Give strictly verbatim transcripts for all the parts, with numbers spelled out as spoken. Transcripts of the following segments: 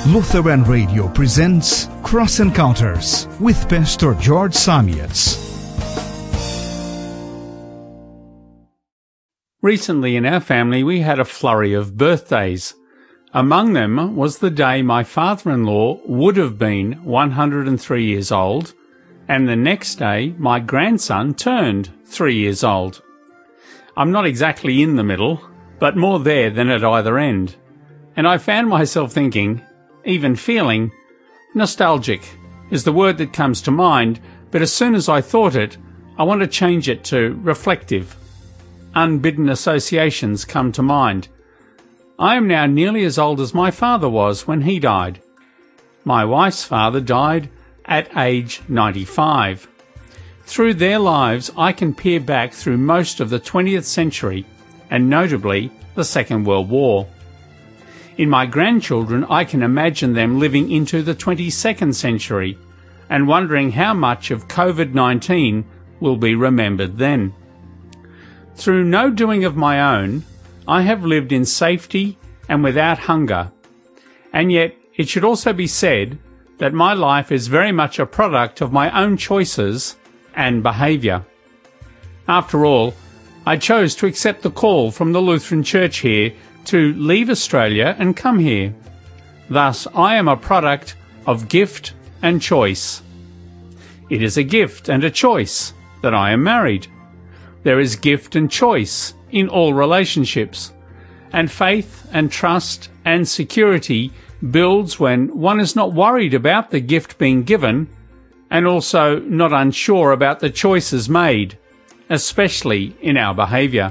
Lutheran Radio presents Cross Encounters with Pastor George Samietz. Recently in our family we had a flurry of birthdays. Among them was the day my father-in-law would have been one hundred three years old, and the next day my grandson turned three years old. I'm not exactly in the middle, but more there than at either end. And I found myself thinking, even feeling, nostalgic is the word that comes to mind, but as soon as I thought it, I want to change it to reflective. Unbidden associations come to mind. I am now nearly as old as my father was when he died. My wife's father died at age ninety-five. Through their lives, I can peer back through most of the twentieth century, and notably the Second World War. In my grandchildren, I can imagine them living into the twenty-second century and wondering how much of COVID nineteen will be remembered then. Through no doing of my own, I have lived in safety and without hunger. And yet, it should also be said that my life is very much a product of my own choices and behaviour. After all, I chose to accept the call from the Lutheran Church here to leave Australia and come here. Thus, I am a product of gift and choice. It is a gift and a choice that I am married. There is gift and choice in all relationships, and faith and trust and security builds when one is not worried about the gift being given and also not unsure about the choices made, especially in our behaviour.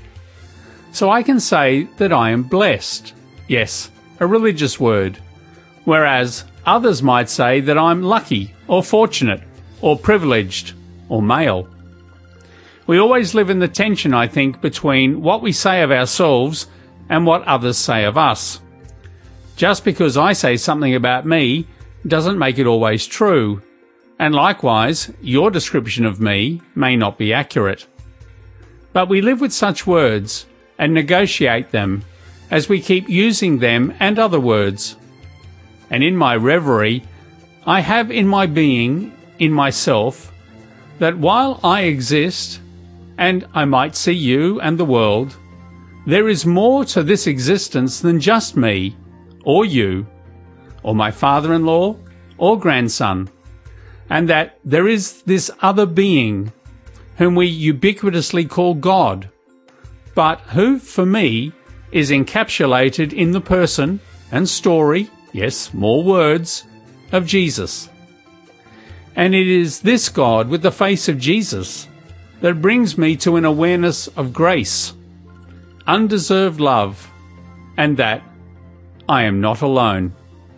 So I can say that I am blessed. Yes, a religious word. Whereas others might say that I'm lucky or fortunate or privileged or male. We always live in the tension, I think, between what we say of ourselves and what others say of us. Just because I say something about me doesn't make it always true. And likewise, your description of me may not be accurate. But we live with such words and negotiate them as we keep using them and other words. And in my reverie, I have in my being, in myself, that while I exist, and I might see you and the world, there is more to this existence than just me, or you, or my father-in-law, or grandson, and that there is this other being, whom we ubiquitously call God, but who, for me, is encapsulated in the person and story, yes, more words, of Jesus. And it is this God with the face of Jesus that brings me to an awareness of grace, undeserved love, and that I am not alone.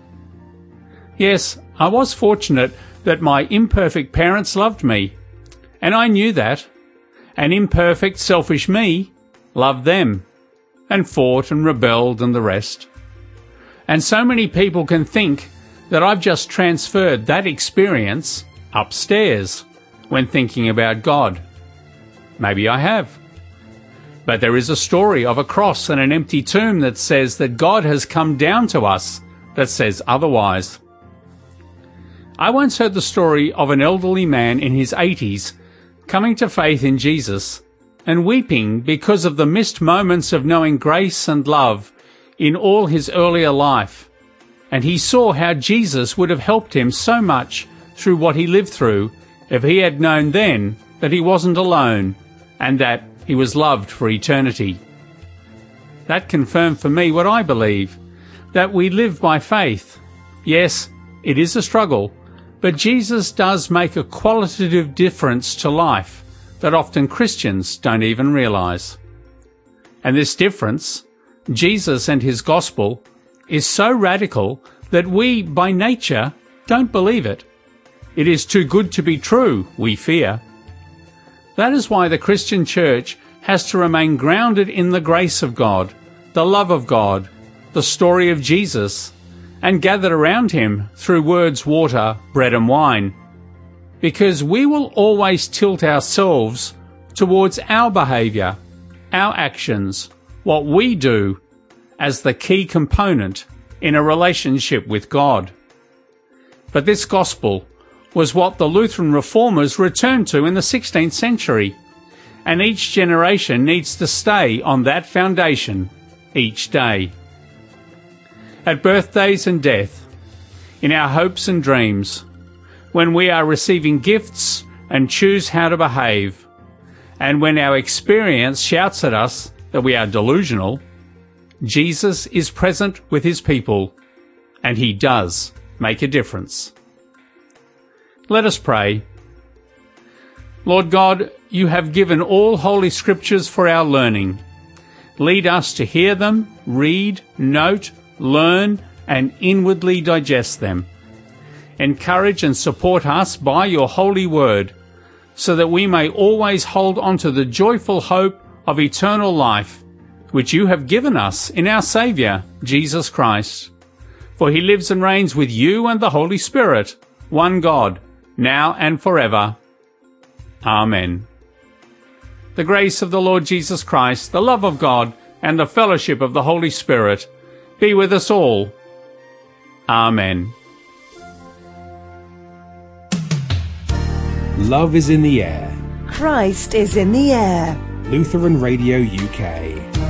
Yes, I was fortunate that my imperfect parents loved me, and I knew that, and imperfect, selfish me loved them, and fought and rebelled and the rest. And so many people can think that I've just transferred that experience upstairs when thinking about God. Maybe I have. But there is a story of a cross and an empty tomb that says that God has come down to us that says otherwise. I once heard the story of an elderly man in his eighties coming to faith in Jesus and weeping because of the missed moments of knowing grace and love in all his earlier life. And he saw how Jesus would have helped him so much through what he lived through if he had known then that he wasn't alone and that he was loved for eternity. That confirmed for me what I believe, that we live by faith. Yes, it is a struggle, but Jesus does make a qualitative difference to life that often Christians don't even realize. And this difference, Jesus and his gospel, is so radical that we, by nature, don't believe it. It is too good to be true, we fear. That is why the Christian church has to remain grounded in the grace of God, the love of God, the story of Jesus, and gathered around him through words, water, bread and wine. Because we will always tilt ourselves towards our behaviour, our actions, what we do, as the key component in a relationship with God. But this gospel was what the Lutheran reformers returned to in the sixteenth century, and each generation needs to stay on that foundation each day. At birthdays and death, in our hopes and dreams, when we are receiving gifts and choose how to behave, and when our experience shouts at us that we are delusional, Jesus is present with his people, and he does make a difference. Let us pray. Lord God, you have given all holy scriptures for our learning. Lead us to hear them, read, note, learn, and inwardly digest them. Encourage and support us by your holy word, so that we may always hold on to the joyful hope of eternal life, which you have given us in our Saviour, Jesus Christ. For he lives and reigns with you and the Holy Spirit, one God, now and forever. Amen. The grace of the Lord Jesus Christ, the love of God, and the fellowship of the Holy Spirit be with us all. Amen. Love is in the air. Christ is in the air. Lutheran Radio U K.